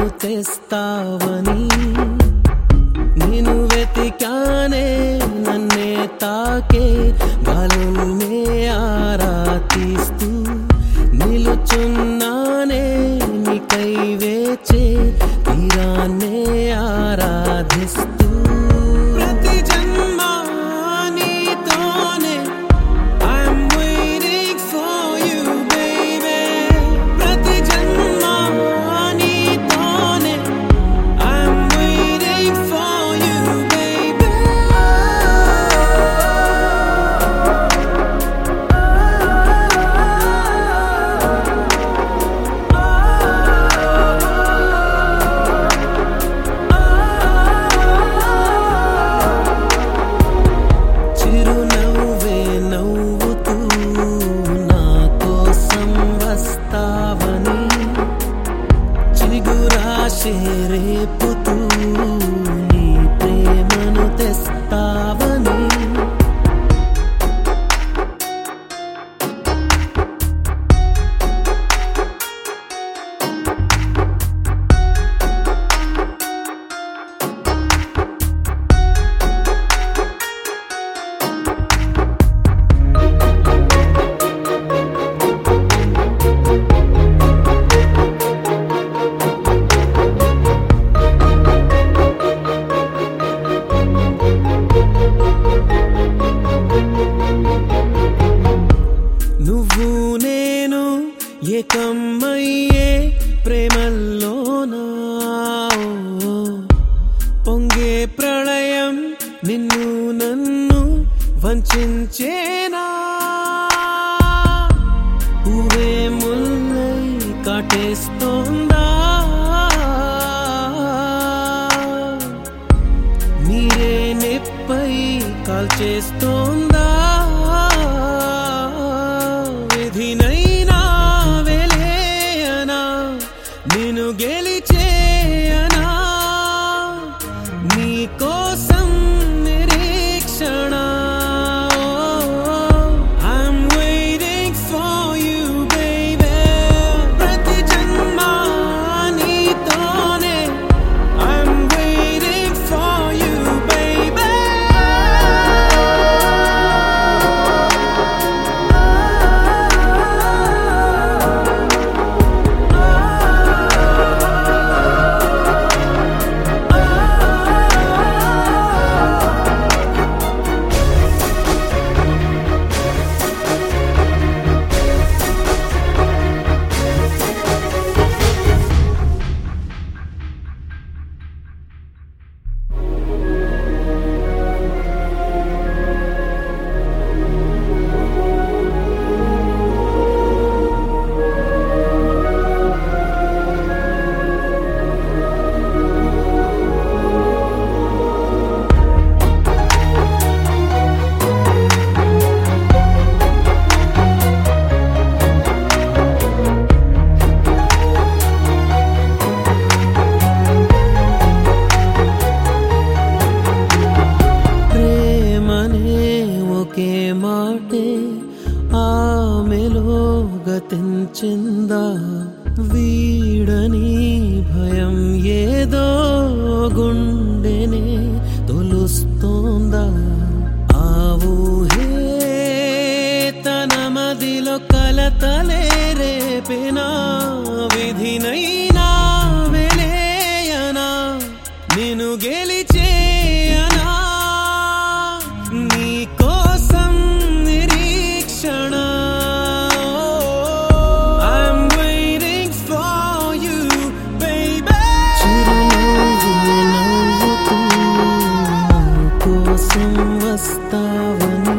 ప్రేమను తెస్తావని నేను వెతికానే నన్నే తాకే గాలుల్నే ఆరా తీస్తూ నిలుచున్నానే నీకై వేచే తీరాన్నే ఆరాధిస్తూ ప్రతి జన్మ నీతోనే I'm waiting for you baby ప్రతి జన్మ నీతోనే I'm waiting for you baby చిరునవ్వే నవ్వుతూ నా కోసం వస్తావని చిగురాశే రేపుతూ నీ ప్రేమను తెస్తావని నువ్వు నేను ఏకమయ్యే ప్రేమల్లోనా పొంగే ప్రళయం నిన్ను నన్ను వంచేనా ఊవే ముల్లై కాటేస్తోందా నీరే నెప్పై కాల్చేస్తోందా విధినైనా వెలేయనా నిన్ను గెలిచేయనా నీ కోసం నిరీక్షణ I'm waiting for you baby ప్రతి జన్మ నీతోనే I'm waiting for you baby ఒకే మాటే ఆమెలో గతించిందా వీడని భయం ఏదో గుండెనే తొలుస్తోందా ఆ ఊహే తన మదిలో కలతలే రేపెనా విధినైనా వెలేయనా నిన్ను గెలిచేయనా నీ కోసం నిరీక్షణ I'm waiting for you baby చిరునవ్వులే నవ్వుతూ నా కోసం వస్తావని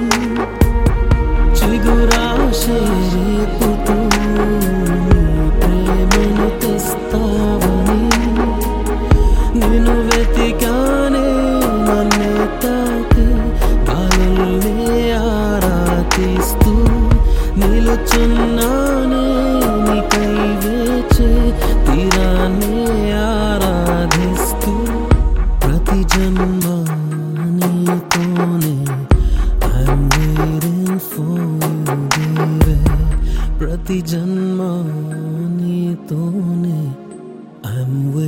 చిగురాశే రేపుతూ నీ ప్రేమను తెస్తావని నేను వెతికానే నన్నే తాకి గాలుల్నే ఆరాధిస్తూ నిలుచున్నానే నీకై వేచే తీరాన్నే ఆరాధిస్తూ ప్రతి జన్మ నీతోనే I'm waiting for you baby ప్రతి జన్మ నీతోనే I'm waiting